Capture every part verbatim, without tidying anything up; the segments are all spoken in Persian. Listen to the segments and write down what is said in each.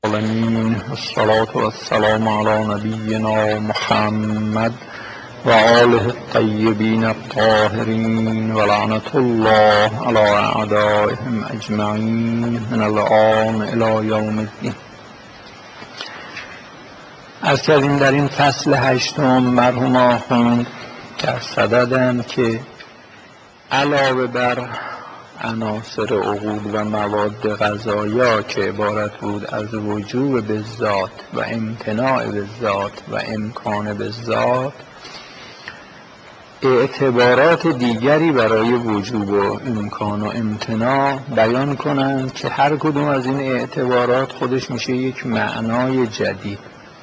العالمين والصلاة والسلام على نبينا محمد و آله الطیبین الطاهرین و لعنة الله على اعدائهم اجمعین من الآن الی یوم الدین. از کردیم در این فصل هشتم مرحوم آخوند در صددند که علاوه بر عناصر عقول و مواد غذایا که عبارت بود از وجوب بالذات و امتناع بالذات و امکان بالذات، اعتبارات دیگری برای وجوب و امکان و امتناع بیان کنند که هر کدوم از این اعتبارات خودش میشه یک معنای جدید.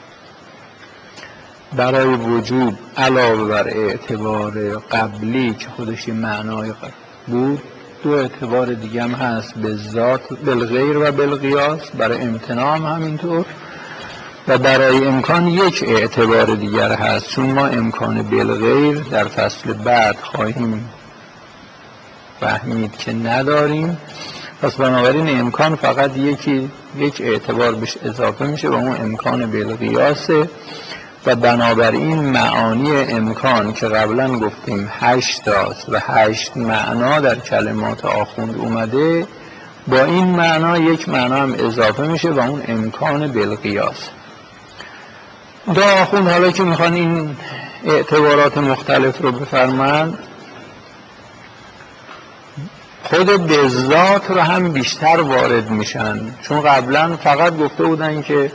برای وجوب علاوه بر اعتبار قبلی که خودش معنای بود، دو اعتبار دیگه هم هست، بالذات بالغیر و بالقیاس. برای امتناع هم همینطور و برای امکان یک اعتبار دیگر هست، چون ما امکان بالغیر در فصل بعد خواهیم فهمید که نداریم. پس بنابراین امکان فقط یکی یک اعتبار بهش اضافه میشه و اون امکان بالقیاسه و بنابراین معانی امکان که قبلا گفتیم هشت است و هشت معنا در کلمات آخوند اومده، با این معنا یک معنا هم اضافه میشه و اون امکان بالقیاس. دا آخوند حالا که میخوان این اعتبارات مختلف رو بفرمایند، خود بالذات رو هم بیشتر وارد میشن، چون قبلا فقط گفته بودن که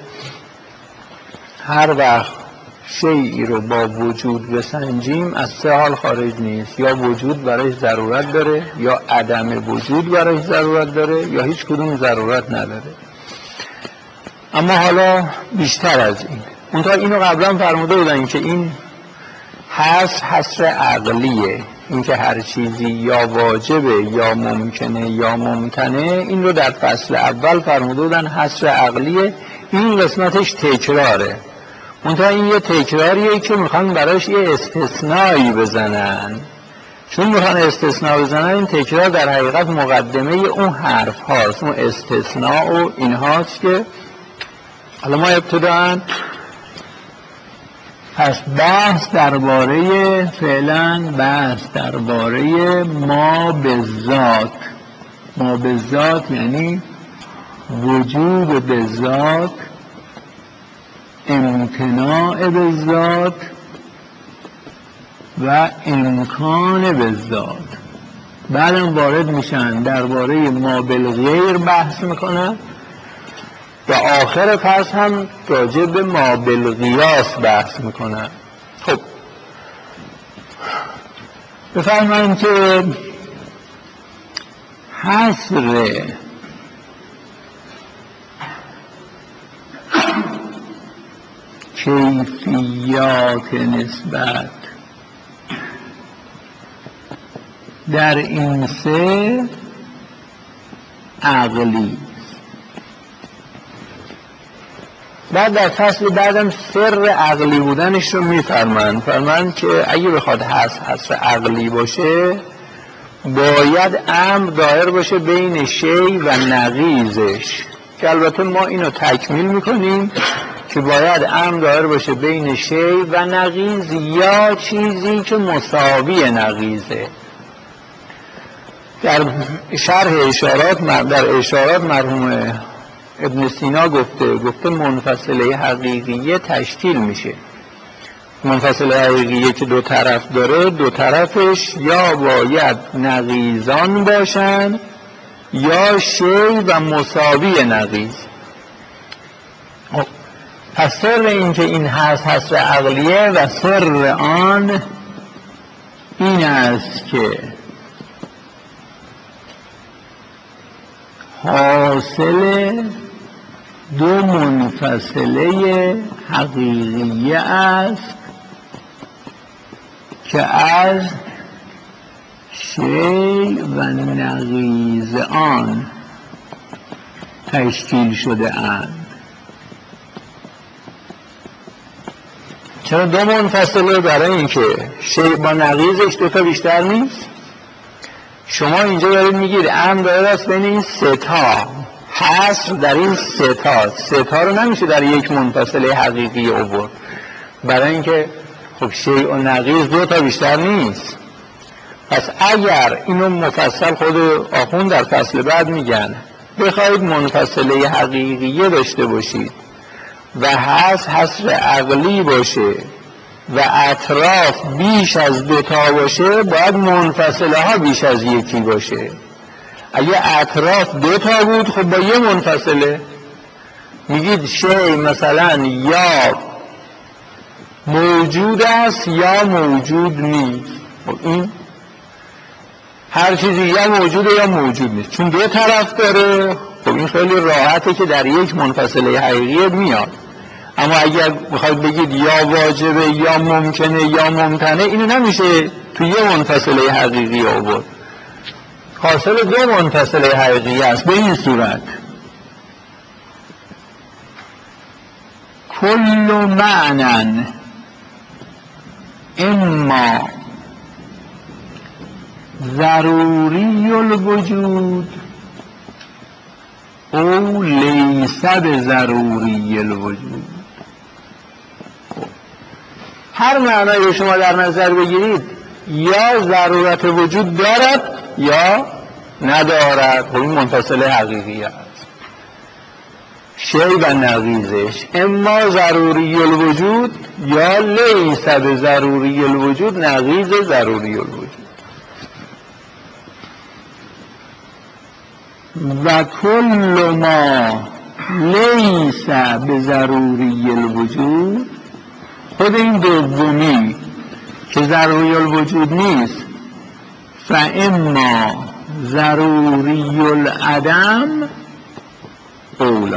هر وقت شیئی رو با وجود بسنجیم از سه حال خارج نیست، یا وجود برای ضرورت داره، یا عدم وجود برای ضرورت داره، یا هیچ کدوم ضرورت نداره. اما حالا بیشتر از این، منتها اینو قبلا فرموده بودن که این حصر حصر عقلیه، این که هر چیزی یا واجبه یا ممکنه یا ممکنه، این رو در فصل اول فرموده بودن حصر عقلیه. این قسمتش تکراره، منتها این یه تکراریه که میخوان براش یه استثنایی بزنن. چون میخوان استثناء بزنن، این تکرار در حقیقت مقدمه اون حرف هاست، اون استثناء و این هاست که حالا ما ابتداً پس بحث درباره فعلا بحث درباره ما بالذات. ما بالذات یعنی وجود بالذات، امتناع بالذات و امکان بالذات. بعدم وارد میشن درباره ما بالغیر بحث میکنن و آخر پس هم راجع به ما بالقیاس بحث میکنن. خب بفرمایید که حصر کیفیات نسبت در این سه عقلی. بعد در فصل بعدم سر عقلی بودنش رو میفرمند. فرمند که اگه بخواد حصر حصر عقلی باشه، باید امر دایر باشه بین شی و نقیضش، که البته ما اینو تکمیل میکنیم که باید امر دایر باشه بین شی و نقیض یا چیزی که مساوی نقیضه. در شرح اشارات در اشارات مرحوم ابن سینا گفته گفته منفصله حقیقیه تشکیل میشه. منفصله حقیقیه که دو طرف داره، دو طرفش یا باید نقیضان باشن یا شی و مساوی نقیض. پس سر این که این هست حصر عقلیه و سر آن این است که حاصل دو منفصله حقیقیه است که از شی و نقیض آن تشکیل شده اند. چرا دو منفصله؟ برای این که شی با نقیضش دو تا بیشتر نیست. شما اینجا دارید میگید امر دایر است بین این سه تا حصر در این سه تا سه تا رو نمیشه در یک منفصله حقیقی آورد، برای اینکه خب شیء و نقیض دو تا بیشتر نیست. پس اگر اینو مفصل خود آخوند در فصل بعد میگن بخواید منفصله حقیقیه داشته باشید و حصر حصر عقلی باشه و اطراف بیش از دوتا باشه، باید منفصله ها بیش از یکی باشه. اگه اطراف دوتا بود خب با یه منفصله میگید شیء مثلا یا موجود است یا موجود نیست. خب این هر چیزی یا موجوده یا موجود نیست، چون دو طرف داره. خب این خیلی راحته که در یک منفصله حقیقی میاد. اما اگر بخواید بگید یا واجبه یا ممکنه یا ممتنه، اینو نمیشه توی یه منفصله حقیقی آورد. حاصل دو منفصله حقیقی است به این صورت: کل معنی اما ضروری الوجود او لیس بضروری الوجود. هر معنایی رو شما در نظر بگیرید یا ضرورت وجود دارد یا ندارد. خب این منفصله حقیقی است. شیء و نقیضش اما ضروری الوجود یا لیس بضروری الوجود، نقیض ضروری الوجود. و کل ما لیس بضروری الوجود، خود این دومی که ضروری الوجود نیست، فاما ضروری العدم اولا.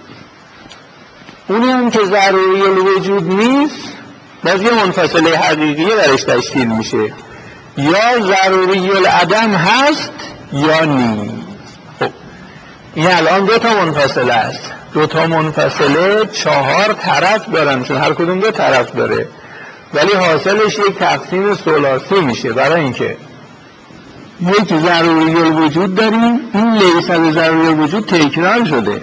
اونی هم که ضروری الوجود نیست باز یه منفصله حقیقیه درش تشکیل میشه، یا ضروری العدم هست یا نیست. خب این الان دو تا منفصله است. دو تا منفصله چهار طرف دارن، چون هر کدوم دو طرف داره، ولی حاصلش یک تقسیم ثلاثی میشه. برای اینکه یک ضروری الوجود داریم، این لیس بضروری الوجود تکرار شده.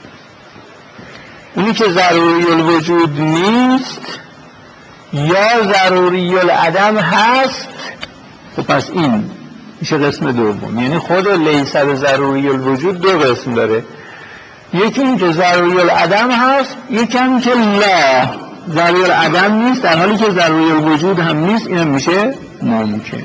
اونی که ضروری الوجود نیست یا ضروری العدم هست، خب پس این میشه قسم دوم. یعنی خود لیس بضروری الوجود دو قسم داره: یکی این که ضروری العدم هست، یکی هم که لا ضروری العدم نیست در حالی که ضروری الوجود هم نیست، این هم میشه ممکن.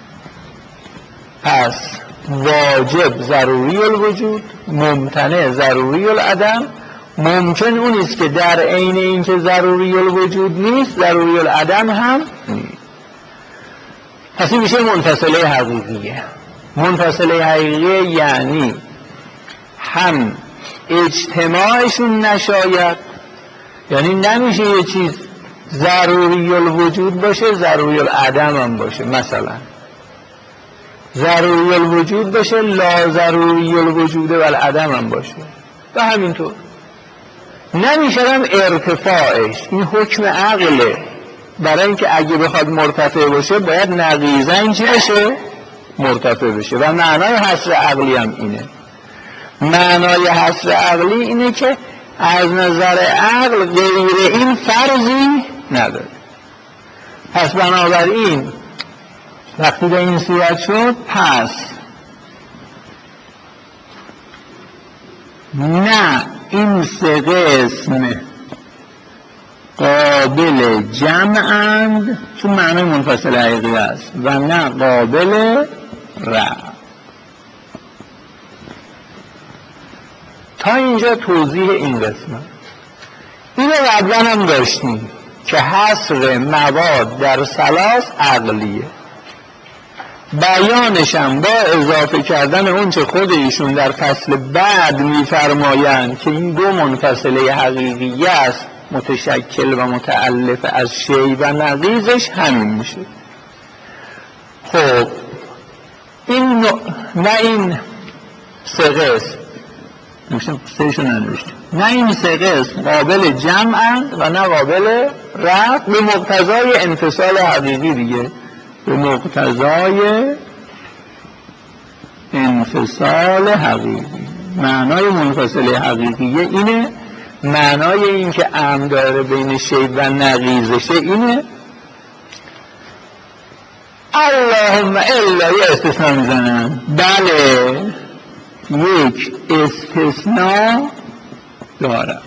پس واجب ضروری الوجود، ممتنع ضروری العدم. ممکن اونیست که در عین این که ضروری الوجود نیست ضروری العدم هم نیست. پس این میشه منفصله حقیقیه. منفصله حقیقیه یعنی هم اجتماعشون نشاید، یعنی نمیشه یه چیز ضروری الوجود باشه ضروری العدم هم باشه. مثلا ضروری الوجود باشه لا ضروری الوجود و العدم هم باشه، و همینطور. نمیشه هم ارتفاعش، این حکم عقله، برای اینکه اگه بخواد مرتفع باشه باید نقیضاً چی بشه؟ مرتفع بشه. و معنای حصر عقلی هم اینه. معنای حصر عقلی اینه که از نظر عقل غیر این فرضی نداره. پس بنابراین وقتی به این صورت شد، پس نه این سه قسم قابل جمعند، چون معنی منفصل حقیقی است، و نه قابل رفع. تا اینجا توضیح این قسمت. اینو قبلا هم داشتیم که حصر مواد در ثلاث عقلیه. بیانشم با اضافه کردن اون چه خود ایشون در فصل بعد میفرمایند که این دو منفصله حقیقی است، متشکل و متألف از شیء و نقیضش همین میشه. خب این نه این سه قسم میشه سهشون ننوشته، نه این سه قسم قابل جمعند و نه قابل رفع، به مقتضای انفصال حقیقی دیگه، به مقتضای انفصال حقیقی. معنای منفصله حقیقیه اینه، معنای این که امر داره بین شی و نقیضشه اینه. اللهم الا یه استثناء میزنن، بله یک استثناء داره،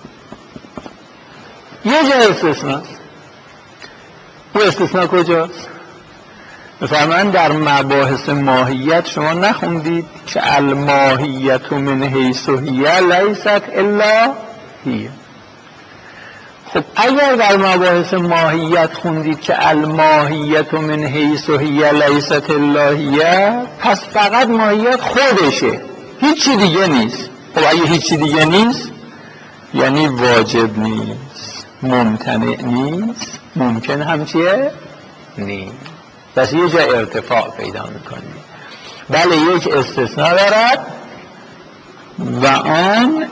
یه جا استثناء. اون استثناء کجاست؟ مثلا در مباحث ماهیت شما نخوندید که الماهیت من حیث هی لیست الا هی؟ خب اگر در مباحث ماهیت خوندید که الماهیت من حیث هی لیست الا هی، پس فقط ماهیت خودشه، هیچی دیگه نیست. خب اگه هیچی دیگه نیست یعنی واجب نیست، ممتنع نیست، ممکن هم چیه؟ نیست. پس یه جا ارتفاع پیدا میکنید. بله یک استثناء دارد و آن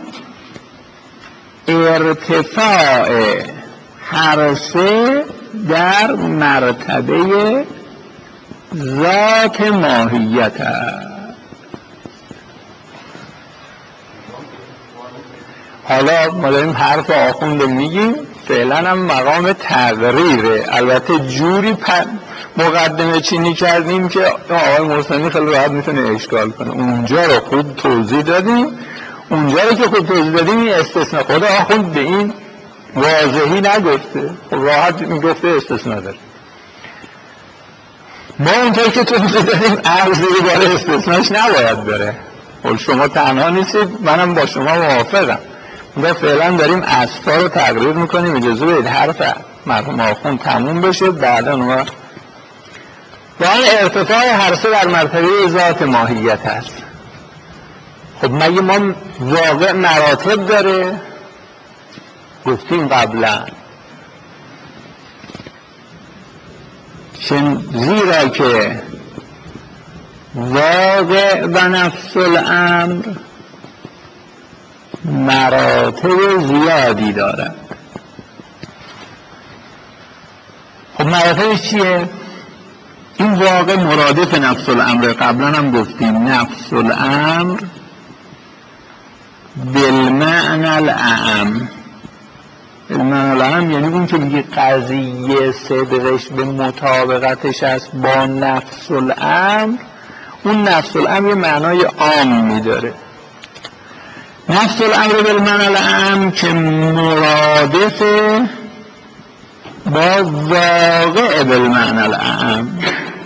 ارتفاع هر سه در مرتبه ذات ماهیت است. حالا ما داریم حرف آخوند میگیم، فعلا هم مقام تقریره. البته جوری مقدمه چینی کردیم که آقای محسنی خیلی راحت میتونه اشکال کنه. اونجا رو خوب توضیح دادیم، اونجا رو که خوب توضیح دادیم این استثناء خدا آخوند به این واضحی نگفته، راحت میگفته استثناء داره. ما اونطور که توضیح دادیم عرضی رو باره استثناءش نباید بره. شما تنها نیستید، منم با شما موافقم. ما فعلا داریم اصفا رو تقریر میکنیم، اجازه بدید حرف مرحوم آخوند تموم بشه، بعدا ما با این ارتفاع هر سه در مرتبه ذات ماهیت هست. خب مگه ما واقع مراتب داره؟ گفتیم قبلا چون زیرا که واقع و نفس الامر مراتب زیادی داره. خب مراتبش چیه؟ این واقع مرادف نفس الامر. قبلا هم گفتیم نفس الامر بالمعنى الاعم. بالمعنى الاعم یعنی اون که میگه قضیه صدقش به مطابقتش است با نفس الامر، اون نفس الامر یه معنای عام میداره. نفس الامر بالمعنى الاعم که مرادف با واقع بالمعنى الاعم.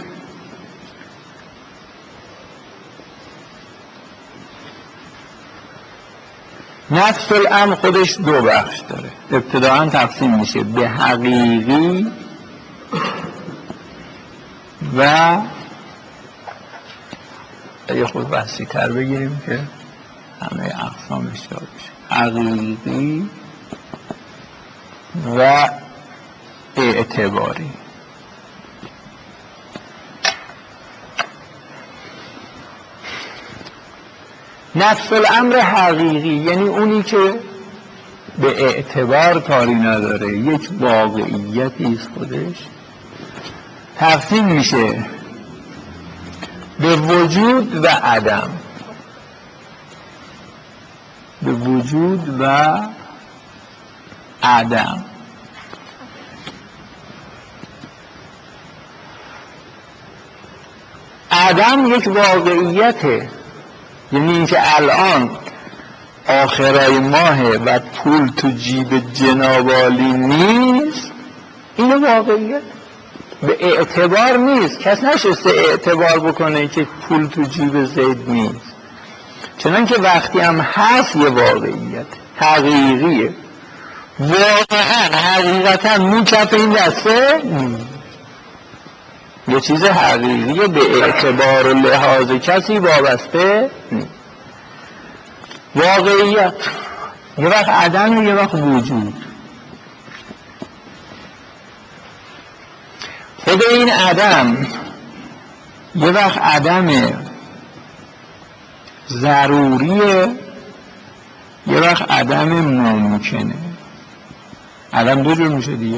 نفس الامر خودش دو بخش داره. ابتداعا تقسیم میشه به حقیقی و یه خود وسیع تر بگیریم که همه اقسامش داره بشه. حقیقی و اعتباری. نفس الامر حقیقی یعنی اونی که به اعتبار کاری نداره، یک واقعیتی است خودش. تقسیم میشه به وجود و عدم. به وجود و عدم. عدم یک واقعیته، یعنی اینکه الان آخرای ماهه و پول تو جیب جنابالی نیست، اینو واقعیت به اعتبار نیست. کس نشسته اعتبار بکنه که پول تو جیب زید نیست، چنانکه وقتی هم هست یه واقعیت حقیقیه. واقعا حقیقتا مو کف این دسته یه چیز حقیقیه، به اعتبار و لحاظ کسی وابسته نیست. واقعیت یه وقت عدم و یه وقت وجود. خود این عدم یه وقت عدم ضروریه، یه وقت عدم ممکنه. عدم دو جور میشه دیگه.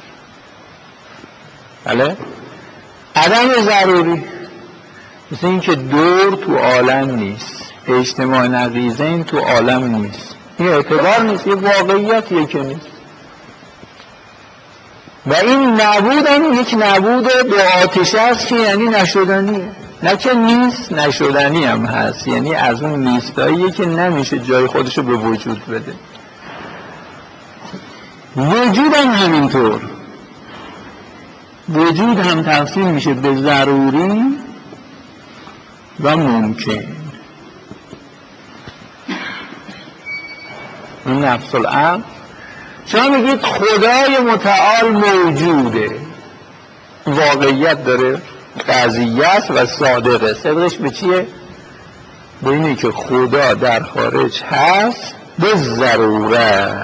بله؟ عدم ضروری مثل این که دور تو عالم نیست، اجتماع نقیضه این تو عالم نیست، این اعتبار نیست، یه واقعیتیه که نیست. و این نبود هم یک نبود دو آتشه است که یعنی نشدنیه، نه که نیست، نشدنی هم هست، یعنی از اون نیستاییه که نمیشه جای خودشو به وجود بده. وجود هم همینطور، وجود هم تقسیم میشه به ضروری و ممکن. این نفس الامر. شما میگید خدای متعال موجوده، واقعیت داره، قضیه است و صادقه. صدقش به چیه؟ به اینه که خدا در خارج هست به ضروره.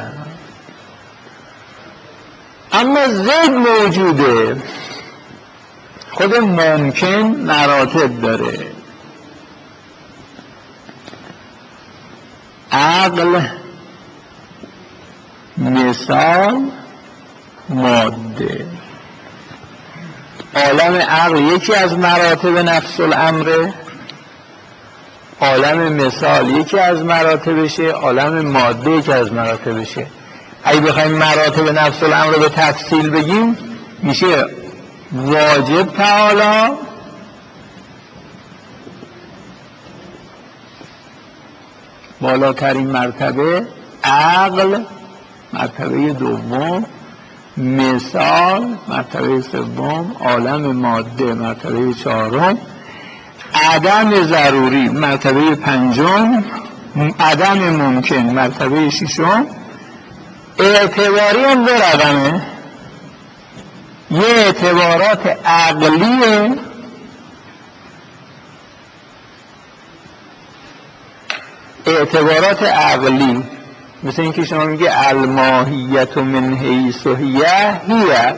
اما ضد موجوده. خود ممکن مراتب داره، عقل، مثال، ماده. عالم عقل یکی از مراتب نفس الامره، عالم مثال یکی از مراتبشه، عالم ماده یکی از مراتبشه. اگه بخوایم مراتب نفس الامر رو به تفصیل بگیم میشه واجب تعالی، بالاترین مرتبه، عقل مرتبه دوم، مثال مرتبه سوم، عالم ماده مرتبه چهارم، عدم ضروری مرتبه پنجم، عدم ممکن مرتبه ششم. اعتباری هم دو رقمه، یه اعتبارات عقلیه، اعتبارات عقلی مثل اینکه شما میگه الماهیت من حیث هیه هیه،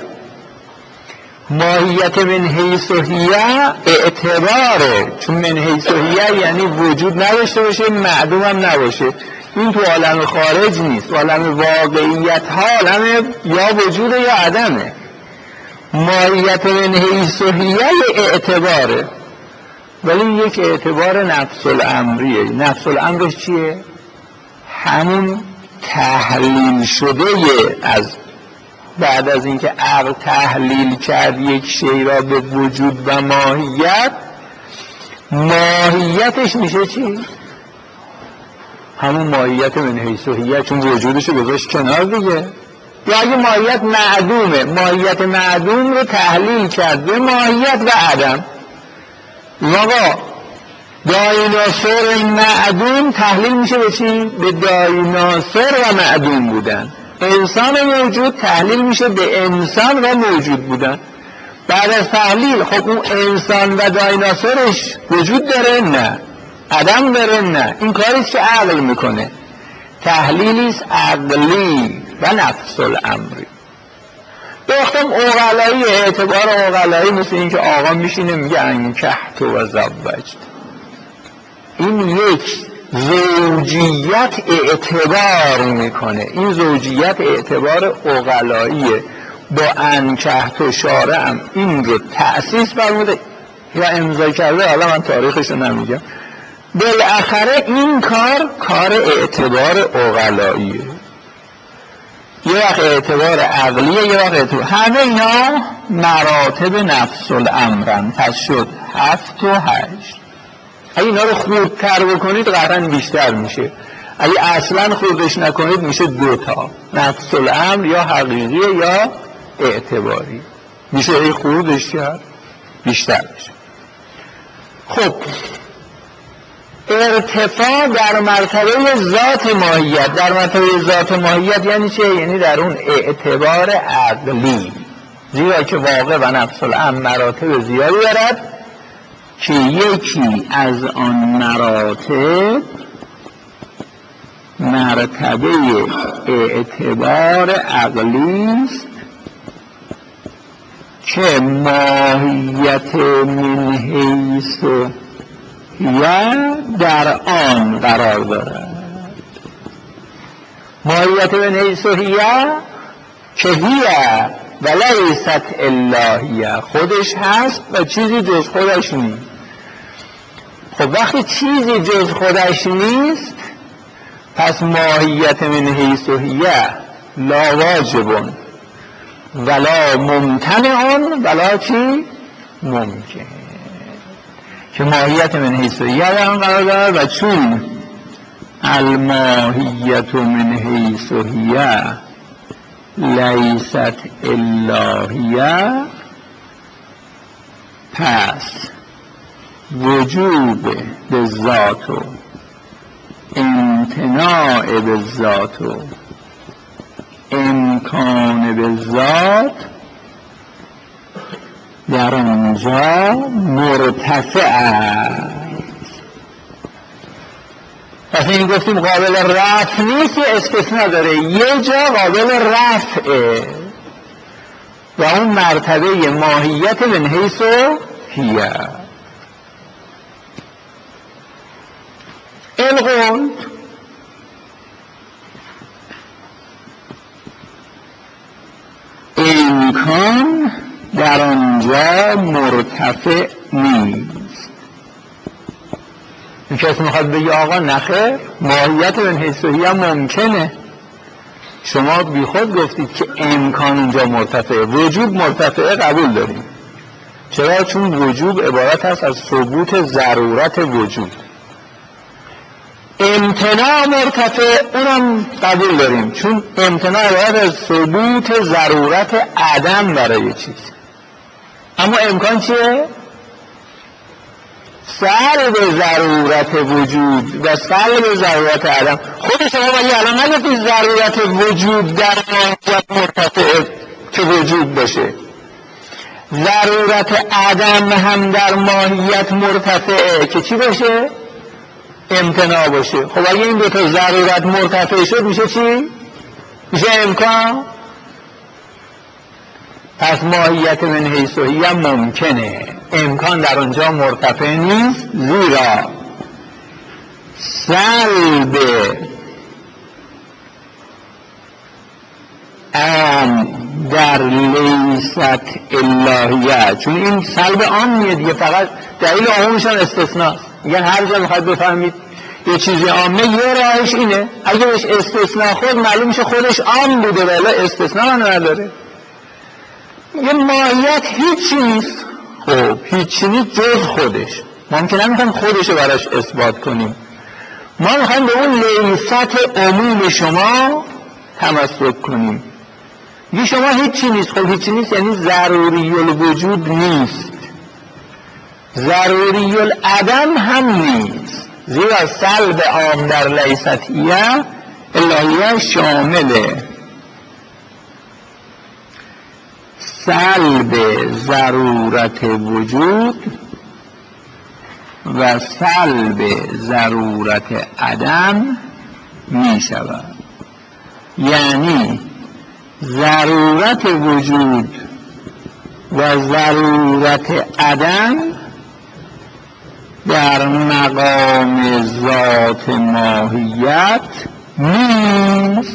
ماهیت من حیث هیه اعتباره، چون من حیث هیه یعنی وجود نداشته باشه، معدوم هم نباشه. این تو عالم خارج نیست، عالم واقعیت ها عالم یا وجوده یا عدمه. ماهیت من حیث هیه اعتباره، ولی یک اعتبار نفس الامریه. نفس الامرش چیه؟ همون تحلیل شده از بعد از اینکه عقل تحلیل کرد یک شی را به وجود و ماهیت، ماهیتش میشه چی؟ همون ماهیت من حیث هیه، چون وجودشو گذاشت کنار دیگه. یا اگه ماهیت معدومه، ماهیت معدوم رو تحلیل کرد به ماهیت و عدم. آقا دایناسور معدوم تحلیل میشه به چی؟ به دایناسور و معدوم بودن. انسان موجود تحلیل میشه به انسان و موجود بودن. بعد از تحلیل خب اون انسان و دایناسورش وجود داره؟ نه. عدم داره؟ نه. این کاریست که عقل میکنه، تحلیلیست عقلی و نفس الامری. بختم اغلایی، اعتبار اغلایی مثل این که آقا میشینه میگه انکحت و زوجت. این یک زوجیت اعتبار میکنه، این زوجیت اعتبار اغلاییه. با انکحت و شارعم این رو تأسیس فرموده یا امضا کرده، حالا من تاریخشو نمیگم. بالاخره این کار کار اعتبار اغلاییه، یه وقت اعتبار عقلیه، یه وقت اعتبار. همه اینا مراتب نفس الامرن. پس شد هفت و هشت. اگه اینا رو خوردتر بکنید قطعا بیشتر میشه، اگه اصلا خوردش نکنید میشه دوتا، نفس الامر یا حقیقیه یا اعتباری. میشه ای خوردش کرد بیشتر میشه. خب ارتفاع در مرتبه ذات ماهیت. در مرتبه ذات ماهیت یعنی چه؟ یعنی در اون اعتبار عقلی، زیرا که واقع و نفس الامر مراتب زیادی دارد که یکی از آن مراتب مرتبه اعتبار عقلی است که ماهیت من حیث یا در آن قرار دارد. ماهیت من حیث هیه که هیه و لیست الا هیه، خودش هست و چیزی جز خودش نیست. خب وقتی چیزی جز خودش نیست، پس ماهیت من حیث هیه لا واجبون ولا ممتنعون ولا چی؟ ممکن. که ماهیت من حیث هیه در آن قرار دارد و چون الماهیت من حیث هیه لیست الا هیه، پس وجوب به ذات و امتناع به ذات و امکان به ذات در آنجا مرتفع است. پس این گفتیم قابل رفع نیست، استثناء داره، یه جا قابل رفعه و اون مرتبه ماهیت من حیث هیه. القول امکان در آنجا مرتفع نیست. این کسی میخواد بگه آقا نخیر، ماهیت من حیث هیه ممکنه. شما بی خود گفتید که امکان اونجا مرتفعه، وجوب مرتفعه قبول داریم. چرا؟ چون وجوب عبارت هست از ثبوت ضرورت وجود. امتناع مرتفع اونم قبول داریم، چون امتناع عبارت از ثبوت ضرورت عدم برای چیز. اما امکان چیه؟ سلب ضرورت وجود و سلب ضرورت عدم. خود شما ولی الان نگفتید ضرورت وجود در ماهیت مرتفع که وجود باشه، ضرورت عدم هم در ماهیت مرتفعه که چی باشه؟ امتناع باشه. خب اگه این دو تا ضرورت مرتفع شد میشه چی؟ میشه امکان. پس ماهیت من حیث هیه ممکنه، امکان در اونجا مرتفع نیست، زیرا سلب ام در لیست الهیه، چون این سلب عامیه دیگه، فقط دلیل عمومشان استثناست. میگن هر جا میخواید بفهمید یه چیزی عامه یه راهش اینه، اگه بهش استثناء خود معلوم میشه خودش عام بوده ولی استثناء نداره. یه ماهیت هیچی نیست، خب هیچی نیست جز خودش، ما که نمیخوایم خودشو براش اثبات کنیم، ما میخوایم به اون لیست عموم شما تمسک کنیم. یه شما هیچی نیست، خب هیچی نیست یعنی ضروری الوجود نیست، ضروری العدم هم نیست، زیرا سلب عام در لیستیه الهیه شامله سلب ضرورت وجود و سلب ضرورت عدم می شود. یعنی ضرورت وجود و ضرورت عدم در مقام ذات ماهیت نیست.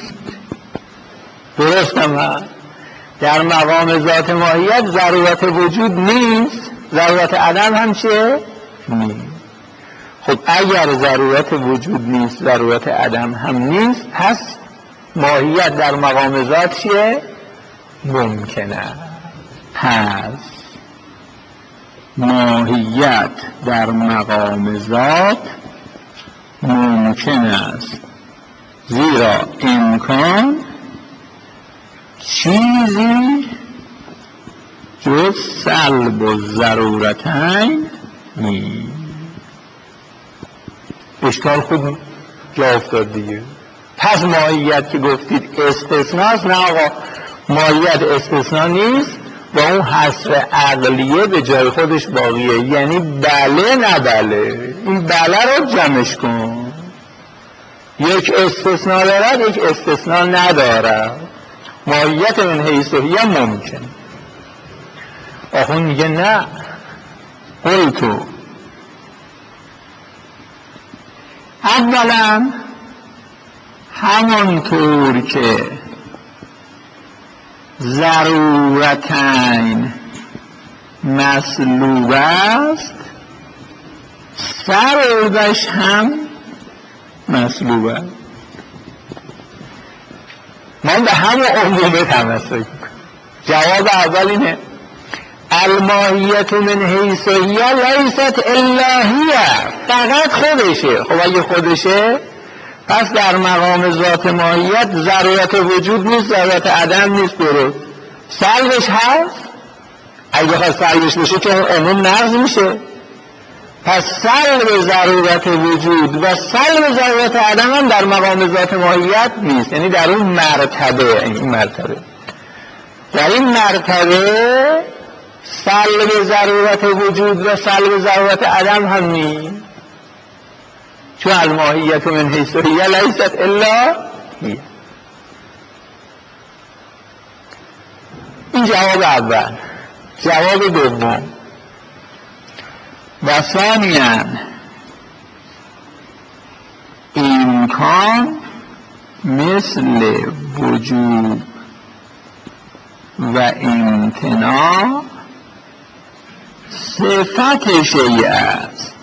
درستم هست؟ در مقام ذات ماهیت ضرورت وجود نیست، ضرورت عدم هم چیه؟ نیست. خب اگر ضرورت وجود نیست، ضرورت عدم هم نیست، پس ماهیت در مقام ذات چیه؟ ممکنه. پس ماهیت در مقام ذات ممکن است، زیرا امکان چیزی جز سلب و ضرورتین نیست. اشکال خوب جا افتاد دیگه. پس ماهیت که گفتید استثناست، نه آقا ماهیت استثناء نیست و اون حصر عقلیه به جای خودش باقیه، یعنی بله نه بله، این بله رو جمعش کن، یک استثناء دارد یک استثناء ندارد. ماهیت من حیث هیه ممکن. آخون میگه نه، قلتو اولا همانطور که ضرورتین مسلوب است، سر اردش هم مصلوبه. من به همون عمومه تمسک میکنم. جواب اول اینه الماهیت من حیث هی لیست الا هی، فقط خودشه. خب اگه خودشه پس در مقام ذات ماهیت ضرورت وجود نیست، ضرورت عدم نیست. درست. سلبش هست، اگه خواست سلبش بشه که عموم نقض میشه. پس سلب ضرورت وجود و سلب ضرورت عدم هم در مقام ذات ماهیت نیست، یعنی در اون مرتبه. این مرتبه در این مرتبه سلب ضرورت وجود و سلب ضرورت عدم هم نیست، چون الماهیت من حیث هی لیست الا هی. این جواب اول. جواب دوم و ثانیاً امکان مثل وجود و امتناع صفت شیء است،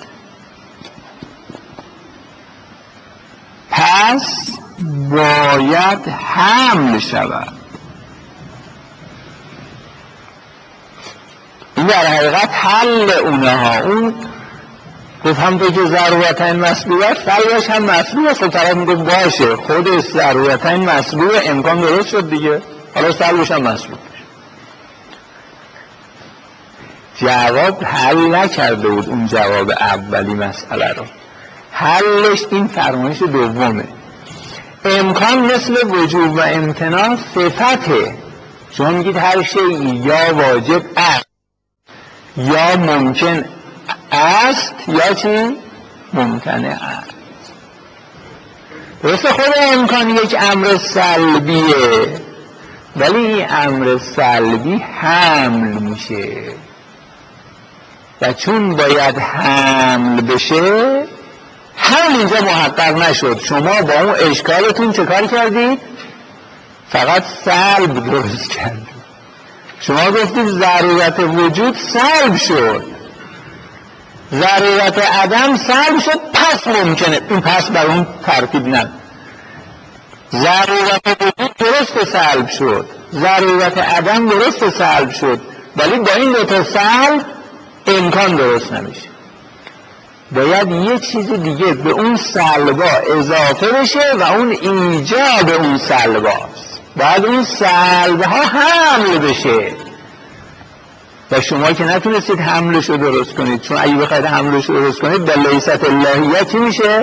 پس باید حمل شود. این در حقیقت حل اونها. اون گفت هم تو که ضرورتاً مصلوبه، سلبش هم مصلوبه. خب طرف میگه باشه خود ضرورتاً مصلوبه، امکان درست شد دیگه، حالا سلبش هم مصلوب. جواب حل نکرده بود اون جواب اولی مسئله رو. حلش این فرمایش دومه. امکان مثل وجود و امتناع صفته، چون میگید هر شیئی یا واجب است یا ممکن است یا چی؟ ممکنه است. درسته خود امکان یک امر سلبیه، ولی این امر سلبی حمل میشه و چون باید حمل بشه حمل اینجا محقق نشد. شما با اون اشکالتون چه کار کردید؟ فقط سلب درست کردید. شما گفتید ضرورت وجود سلب شد، ضرورت عدم سلب شد، پس ممکنه. این پس بر اون ترتیب نه. ضرورت وجود درست سلب شد، ضرورت عدم درست سلب شد، ولی با این دو تا سلب امکان درست نمیشه. باید یه چیز دیگه به اون سلبا اضافه بشه و اون ایجاد اون سلباست. باید اون سلبها حمل بشه و شما که نتونستید حملش رو درست کنید، چون اگه بخواید حملش رو درست کنید به لیست اللهیه چی میشه؟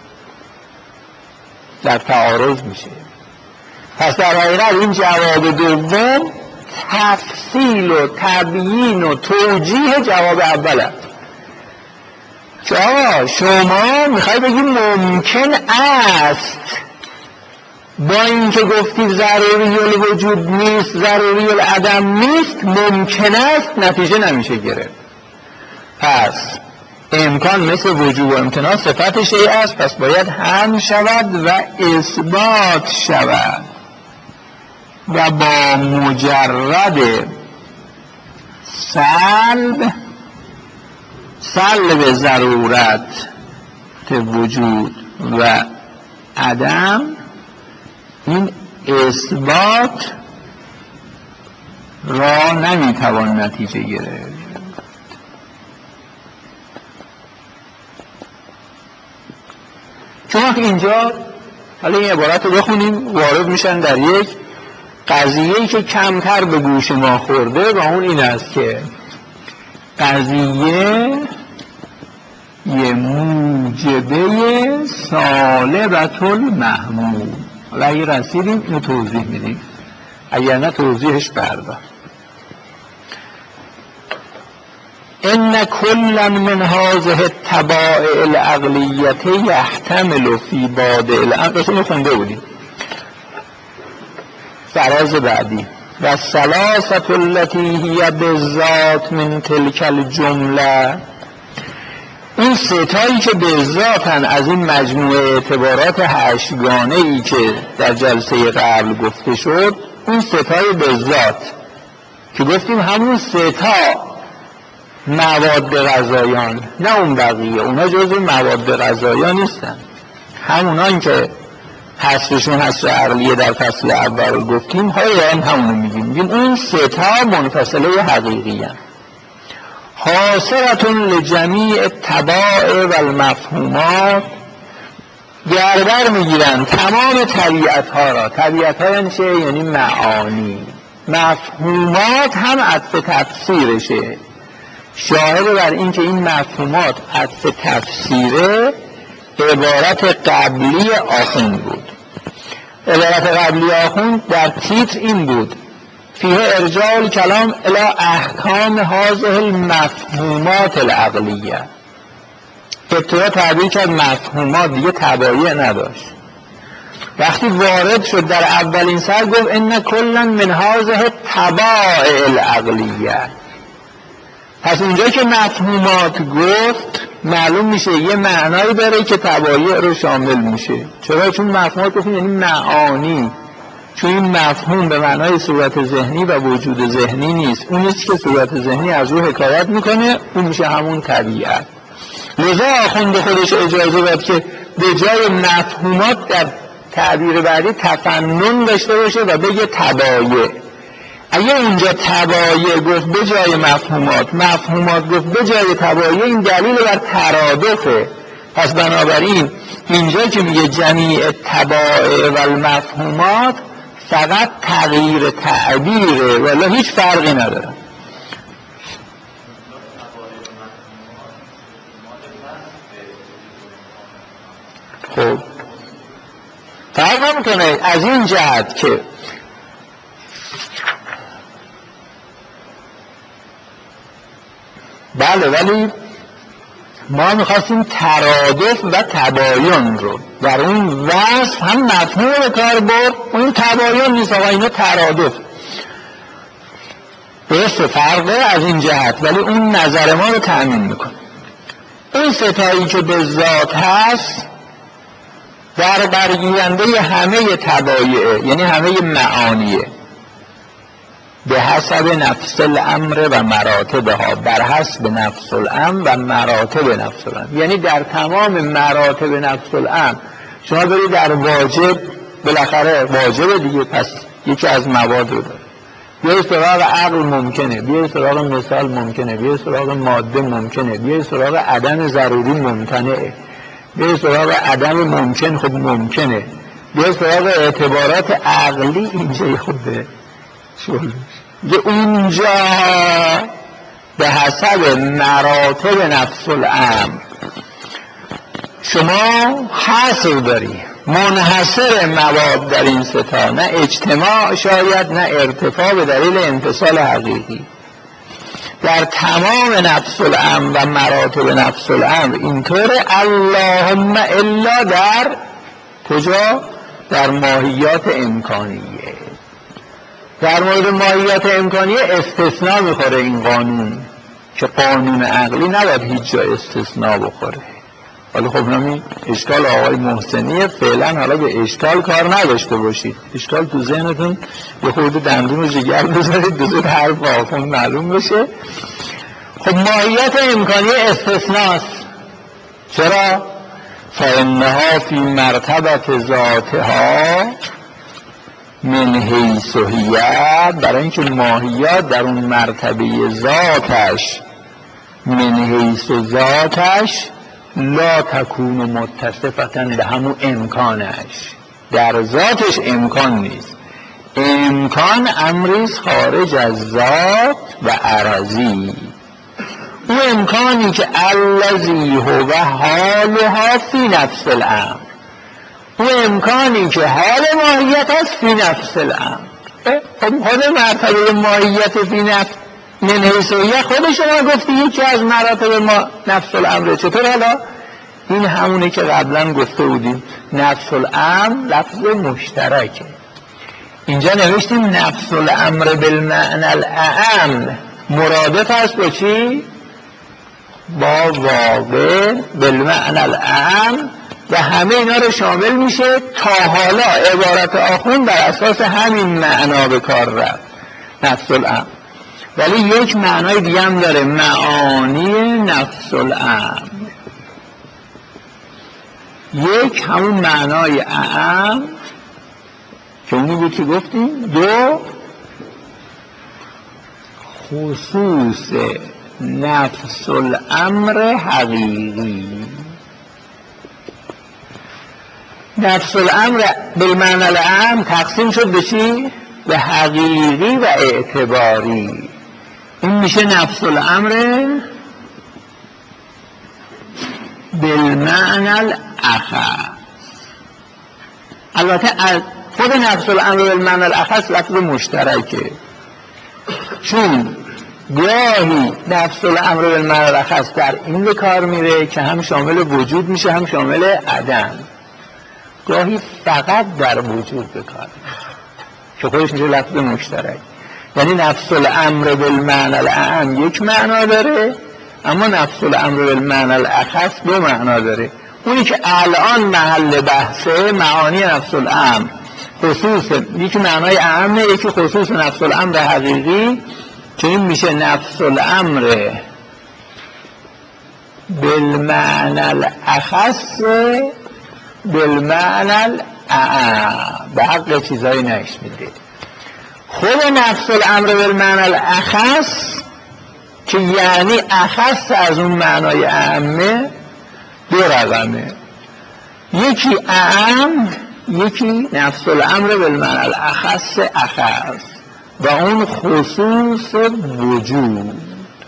در تعارض میشه. پس در حقیقت این جواب دوم تفصیل و تبیین و توجیه جواب اوله. چرا شما میخوای بگی ممکن است، با اینکه گفتید ضروری الوجود نیست ضروری العدم نیست، ممکن است نتیجه نمیشه گرفت. پس امکان مثل وجود و امتناع صفت شیء است، پس باید حمل شود و اثبات شود و با مجرد سلب سلب ضرورت وجود و عدم این اثبات را نمیتوان نتیجه گرفت. چون اینجا حالا این عبارت رو بخونیم وارد میشن در یک قضیه‌ای که کمتر به گوش ما خورده و اون این است که قضیه یه موجبه سالبت المحمول. حالا اگه رسیدیم اینو توضیح میدیم، اگر نه توضیحش بردا. ان کلا من هذه الطبائع العقلیه یحتمل فی بادئ الامر. اینو خونده بودیم فراز بعدی. و الثلاثه التي هي بالذات من تلك الجمله، این ستایی که به ذاتن از این مجموعه اعتبارات هشتگانه ای که در جلسه قبل گفته شد، اون ستای به ذات که گفتیم همون ستا مواد غذایان، نه اون بقیه، اونا جزو مواد غذایا نیستن، همونان که حصرشون حصر عقلیه در فصل اول گفتیم های هم همونو میگیم، میگیم اون سه تا منفصله حقیقی هم. حاصرتون لجمیع تباع و المفهومات، گردر میگیرن تمام طبیعت ها را. طبیعت ها یعنی چه؟ یعنی معانی. مفهومات هم عطف تفسیرشه. شاهد بر این که این مفهومات عطف تفسیره عبارت قبلی آخوند بود. عبارت قبلی آخوند در تیتر این بود: فیه ارجاع کلام الی احکام هذه المفهومات العقلیه. ابتدا تعبیر کرد مفهومات، دیگه تبایع نداشت. وقتی وارد شد در اولین سر گفت ان کلا من هذه تباع العقلیه. پس اونجا که مفهومات گفت معلوم میشه یه معنایی داره که تبایع رو شامل میشه. چرا؟ چون مفهومات گفتیم یعنی معانی، چون این مفهوم به معنای صورت ذهنی و وجود ذهنی نیست، اون نیست که صورت ذهنی از رو حکایت میکنه، اون میشه همون طبیعت. لذا آخوند خودش اجازه داد که به جای مفهومات در تعبیر بعدی تفنن داشته باشه و بگه تبایع. اگه اونجا تبایع گفت به جای مفهومات، مفهومات گفت به جای تبایع، این دلیل بر ترادفه. پس بنابراین اینجا که میگه جمیع تبایع و المفهومات فقط تغییر تعبیره ولی هیچ فرقی نداره. خب فرق نمیکنه از این جهت که بله، ولی ما میخواستیم ترادف و تباین رو در اون وصف هم مفهوم رو کار برد، اون تباین نیست آقا، اینا ترادف. درسته فرقه از این جهت، ولی اون نظر ما رو تأمین میکنه. اون ستایی که به ذات هست در برگیرنده همه تبایعه، یعنی همه معانیه، به حسب نفس الامر و مراتبها، بر حسب نفس الامر و مراتب نفس الامر. یعنی در تمام مراتب نفس الامر شما برید در واجب، بالاخره واجب دیگه، پس یکی از مواد رو داره. بیای سراغ عقل ممکنه، بیای سراغ مثال ممکنه، بیای سراغ ماده ممکنه، بیای سراغ عدم ضروری ممتنعه، بیای سراغ عدم ممکن خب ممکنه، بیای سراغ اعتبارات عقلی اینجای خوده شغلش. یه اونجا به حسب مراتب نفس الامر شما حصر داری، منحصر مواد در این ستا، نه اجتماع شاید نه ارتفاع به دلیل انفصال حقیقی. در تمام نفس الامر و مراتب نفس الامر اینطوره، اللهم الا در کجا؟ در ماهیات امکانیه. در مورد ماهیات امکانیه استثناء میخوره این قانون که قانون عقلی نباید هیچ جا استثناء بخوره. ولی خب همین اشکال آقای محسنیه، فعلا حالا به اشکال کار نداشته باشید، اشکال تو ذهنتون یه خورده دندون و جگر بذارید بذارید حرف آخون معلوم بشه. خب ماهیات امکانیه استثناست. چرا؟ فانها فی مرتبت ذاتها من حیث هی، برای اینکه ماهیات در اون مرتبه ذاتش، من حیث ذاتش لا تکون متصفتا به همون امکانش، در ذاتش امکان نیست. امکان امریز خارج از ذات و عرضی. او امکانی که الذی هو حالها فی نفس الامر، او امکانی که حال ماهیت است فی نفس الامر. خب خود مرتبه ماهیت فی نفس من حیث هی خود شما گفتی یکی از مراتب ما نفس الامر. چطور حالا؟ این همونه که قبلا گفته بودیم، نفس الامر لفظ مشترکه. اینجا نوشتیم نفس الامر بالمعنی الاعم، مرادف است با چی؟ با واقع بالمعنی الاعم، و همه اینا رو شامل میشه. تا حالا عبارت آخوند بر اساس همین معنا به کار رفت، نفس الامر. ولی یک معنای دیگه هم داره، معانی نفس الامر. یک همون معنای اعم که اونی بود که گفتیم، دو خصوص نفس الامر حقیقی. نفس الامر بالمعنی الاعم تقسیم شد به چی؟ به حقیقی و اعتباری. این میشه نفس الامر بالمعنی الاخص. البته خود نفس الامر بالمعنی الاخص لفظ مشترکه، چون گاهی نفس الامر بالمعنی الاخص در این به کار میره که هم شامل وجود میشه هم شامل عدم، گاهی فقط در وجود به کار میره که خودش میشه لفظ مشترک. یعنی نفس الامر بالمعنی الاعم یک معنا داره، اما نفس الامر بالمعنی الاخص دو معنا داره. اونی که الان محل بحثه معانی نفس الامر، خصوص یکی معنای اعمه، یکی خصوص نفس الامر حقیقی که این میشه نفس الامر بالمعنی الاخص بالمعنی الاعم، به حق چیزایی نشمیده. خود نفس الامر بالمعنی الاخص که یعنی اخص از اون معنای اعمه دو رقمه، یکی اعم یکی نفس الامر بالمعنی الاخص اخص و اون خصوص وجود.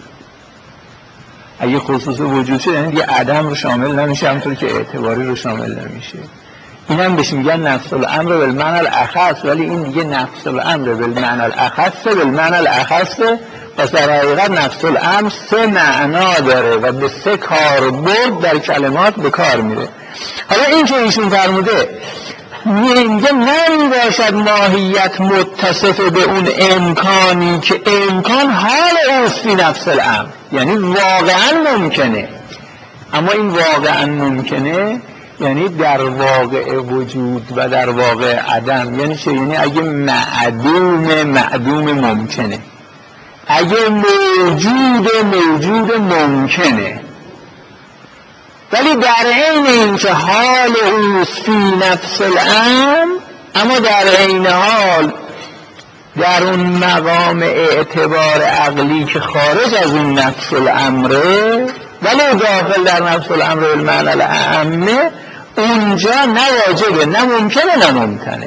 اگه خصوص وجود شد یعنی دیگه عدم رو شامل نمیشه، همونطور که اعتباری رو شامل نمیشه. این هم بهش میگن نفس الامر بالمعنی الاخص، ولی این دیگه نفس الامر بالمعنی الاخص بالمعنی الاخص. پس در حقیقت نفس الامر سه معنا داره و به سه کاربرد در کلمات به کار میره. حالا این که ایشون فرموده میگه نمیباشد ماهیت متصف به اون امکانی که امکان حال اوست فی نفس الامر، یعنی واقعا ممکنه، اما این واقعا ممکنه یعنی در واقع وجود و در واقع عدم. یعنی چه؟ یعنی اگه معدوم معدوم ممکنه، اگه موجود موجود ممکنه، ولی در عین اینکه حال اوست فی نفس الامر، اما در عین حال در اون مقام اعتبار عقلی که خارج از اون نفس الامره ولی داخل در نفس الامر بالمعنی الاعمه، اونجا نه واجبه نه ممکنه نه ممتنه.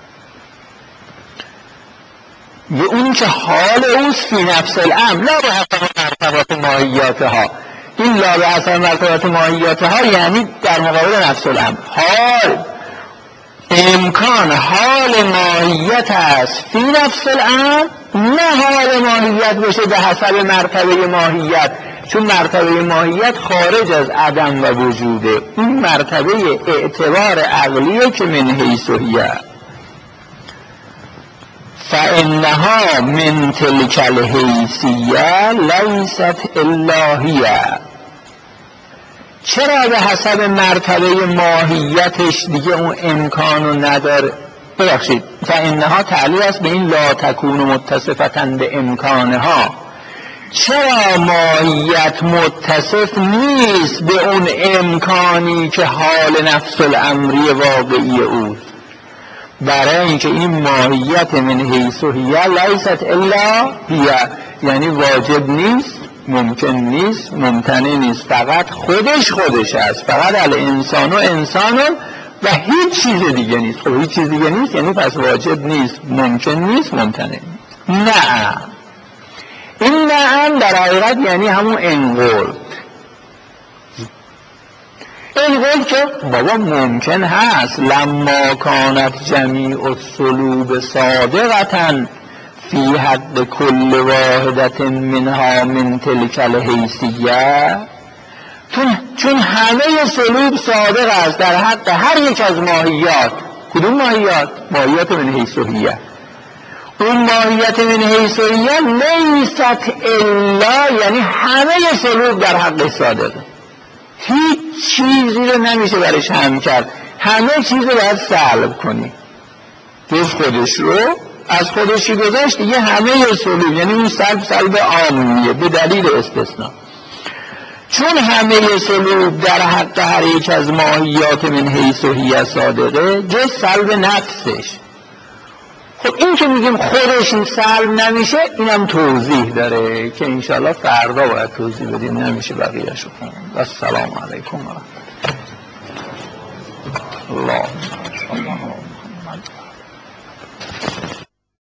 یه اون که حال اوست فی نفس الامر لا به حسب مرتبات ماهیاتها. این لا به حسب مرتبات ماهیاتها یعنی در مقابل نفس الامر. حال امکان حال ماهیت است فی نفس الامر، نه حال ماهیت بشه به حسب مرتبه ماهیت، چون مرتبه ماهیت خارج از عدم و وجوده. این مرتبه اعتبار عقلیه که من حیث هی، فانها من تلک الحیثیه لیست الا هی. چرا به حسب مرتبه ماهیتش دیگه اون امکانو نداره؟ ببخشید، فانها تعلیق است به این لا تکون متصفة به امکانها. چرا ماهیت متصف نیست به اون امکانی که حال نفس الامری واقعی اوست؟ برای اینکه این ماهیت من حیث هی لیست الا هی، یعنی واجب نیست، ممکن نیست، ممتنع نیست، فقط خودش خودش است، فقط الانسان و انسان و هیچ چیز دیگه نیست. خب هیچ چیز دیگه نیست یعنی پس واجب نیست، ممکن نیست، ممتنع نیست. نه، این نعم در حقیقت یعنی همون انقل. انقل که بابا ممکن هست، لما کانت جمیع السلوب صادقة فی حد کل واحدت منها من تلک الحیثیه، چون همه سلوب صادق است در حق هر یک از ماهیات. کدوم ماهیات؟ ماهیات من حیث هی. اون ماهیت من حیث هی لیست الا، یعنی همه سلوک در حق صادقه، هیچ چیزی رو نمیشه برش هم کرد، همه چیز رو باید سلب کنی جز خودش رو از خودشی گذاشت دیگه همه سلوک، یعنی اون سلب سلب عامیه به دلیل استثناء. چون همه سلوک در حق هر یک از ماهیات من حیث و هی صادقه جز سلب نفسش. خب این که میگیم خودش این سلب نمیشه اینم توضیح داره که انشاءالله فردا باید توضیح بدیم، نمیشه بقیه‌اش رو کنم. السلام علیکم و رحمت الله.